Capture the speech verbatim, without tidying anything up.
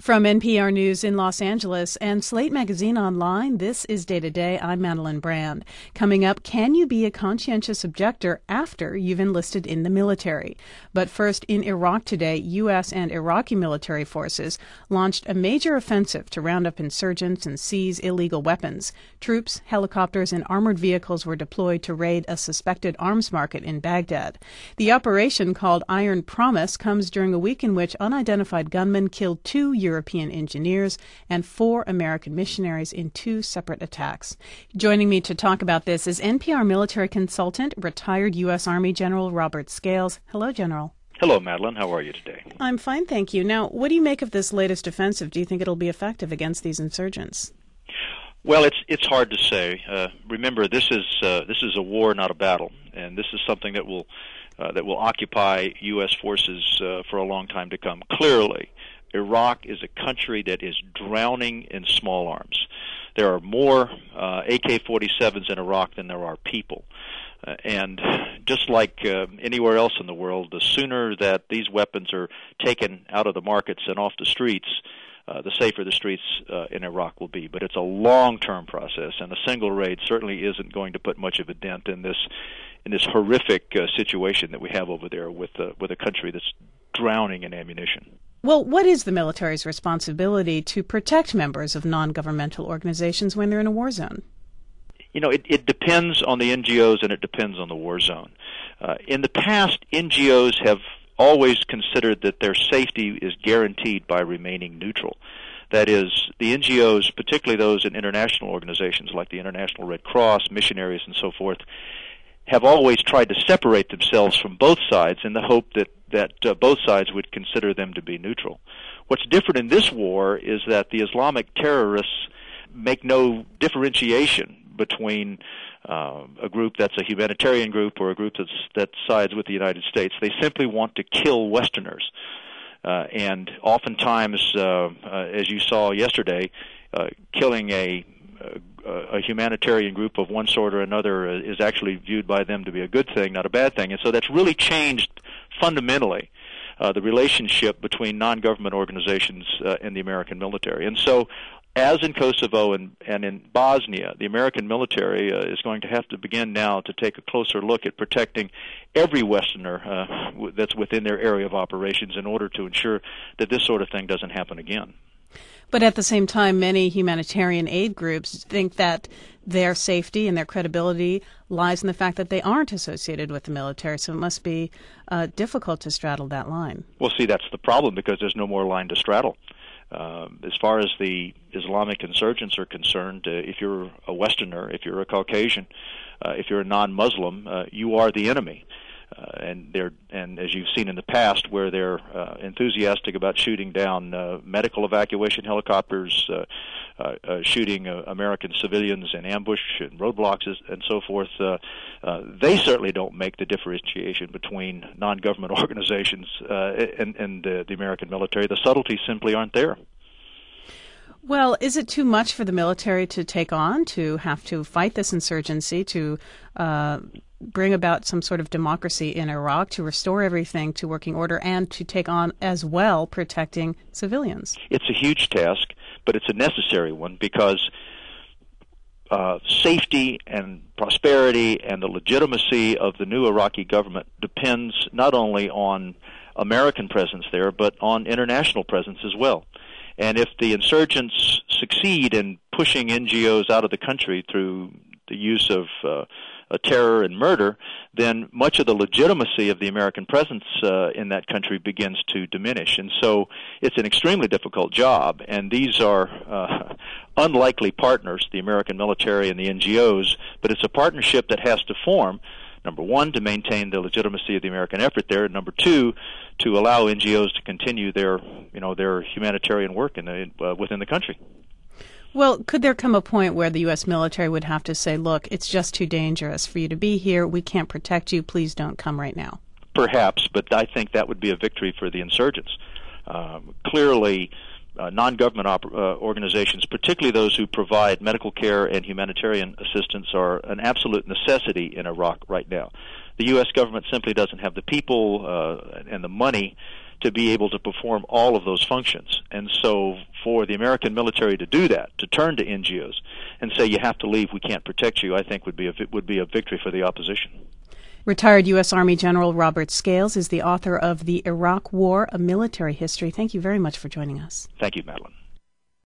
From N P R News in Los Angeles and Slate Magazine Online, this is Day to Day. I'm Madeline Brand. Coming up, can you be a conscientious objector after you've enlisted in the military? But first, in Iraq today, U S and Iraqi military forces launched a major offensive to round up insurgents and seize illegal weapons. Troops, helicopters, and armored vehicles were deployed to raid a suspected arms market in Baghdad. The operation, called Iron Promise, comes during a week in which unidentified gunmen killed two European engineers and four American missionaries in two separate attacks. Joining me to talk about this is N P R military consultant, retired U S Army General Robert Scales. Hello, General. Hello, Madeline. How are you today? I'm fine, thank you. Now, what do you make of this latest offensive? Do you think it'll be effective against these insurgents? Well, it's it's hard to say. Uh, remember, this is uh, this is a war, not a battle, and this is something that will uh, that will occupy U S forces uh, for a long time to come. Clearly, Iraq is a country that is drowning in small arms. There are more uh, A K forty-sevens in Iraq than there are people. Uh, and just like uh, anywhere else in the world, the sooner that these weapons are taken out of the markets and off the streets, uh, the safer the streets uh, in Iraq will be. But it's a long-term process, and a single raid certainly isn't going to put much of a dent in this in this horrific uh, situation that we have over there with uh, with a country that's drowning in ammunition. Well, what is the military's responsibility to protect members of non-governmental organizations when they're in a war zone? You know, it, it depends on the N G Os and it depends on the war zone. Uh, in the past, N G Os have always considered that their safety is guaranteed by remaining neutral. That is, the N G Os, particularly those in international organizations like the International Red Cross, missionaries, and so forth, have always tried to separate themselves from both sides in the hope that, that uh, both sides would consider them to be neutral. What's different in this war is that the Islamic terrorists make no differentiation between uh, a group that's a humanitarian group or a group that's, that sides with the United States. They simply want to kill Westerners. Uh, and oftentimes, uh, uh, as you saw yesterday, uh, killing a a humanitarian group of one sort or another is actually viewed by them to be a good thing, not a bad thing. And so that's really changed fundamentally uh, the relationship between non-government organizations uh, and the American military. And so, as in Kosovo and, and in Bosnia, the American military uh, is going to have to begin now to take a closer look at protecting every Westerner uh, w- that's within their area of operations in order to ensure that this sort of thing doesn't happen again. But at the same time, many humanitarian aid groups think that their safety and their credibility lies in the fact that they aren't associated with the military, so it must be uh, difficult to straddle that line. Well, see, that's the problem, because there's no more line to straddle. Uh, as far as the Islamic insurgents are concerned, uh, if you're a Westerner, if you're a Caucasian, uh, if you're a non-Muslim, uh, you are the enemy. Uh, and they're, and as you've seen in the past, where they're uh, enthusiastic about shooting down uh, medical evacuation helicopters, uh, uh, uh, shooting uh, American civilians in ambush and roadblocks and so forth, uh, uh, they certainly don't make the differentiation between non-government organizations uh, and, and uh, the American military. The subtleties simply aren't there. Well, is it too much for the military to take on, to have to fight this insurgency, to uh, bring about some sort of democracy in Iraq, to restore everything to working order, and to take on as well protecting civilians? It's a huge task, but it's a necessary one, because uh, safety and prosperity and the legitimacy of the new Iraqi government depends not only on American presence there, but on international presence as well. And if the insurgents succeed in pushing N G Os out of the country through the use of uh, uh, terror and murder, then much of the legitimacy of the American presence uh, in that country begins to diminish. And so it's an extremely difficult job, and these are uh, unlikely partners, the American military and the N G Os, but it's a partnership that has to form, number one, to maintain the legitimacy of the American effort there, and number two, to allow N G Os to continue their, you know, their humanitarian work in the, uh, within the country. Well, could there come a point where the U S military would have to say, look, it's just too dangerous for you to be here, we can't protect you, please don't come right now? Perhaps, but I think that would be a victory for the insurgents. Um, clearly, uh, non-government op- uh, organizations, particularly those who provide medical care and humanitarian assistance, are an absolute necessity in Iraq right now. The U S government simply doesn't have the people uh, and the money to be able to perform all of those functions. And so for the American military to do that, to turn to N G Os and say you have to leave, we can't protect you, I think would be a, would be a victory for the opposition. Retired U S. Army General Robert Scales is the author of The Iraq War, A Military History. Thank you very much for joining us. Thank you, Madeline.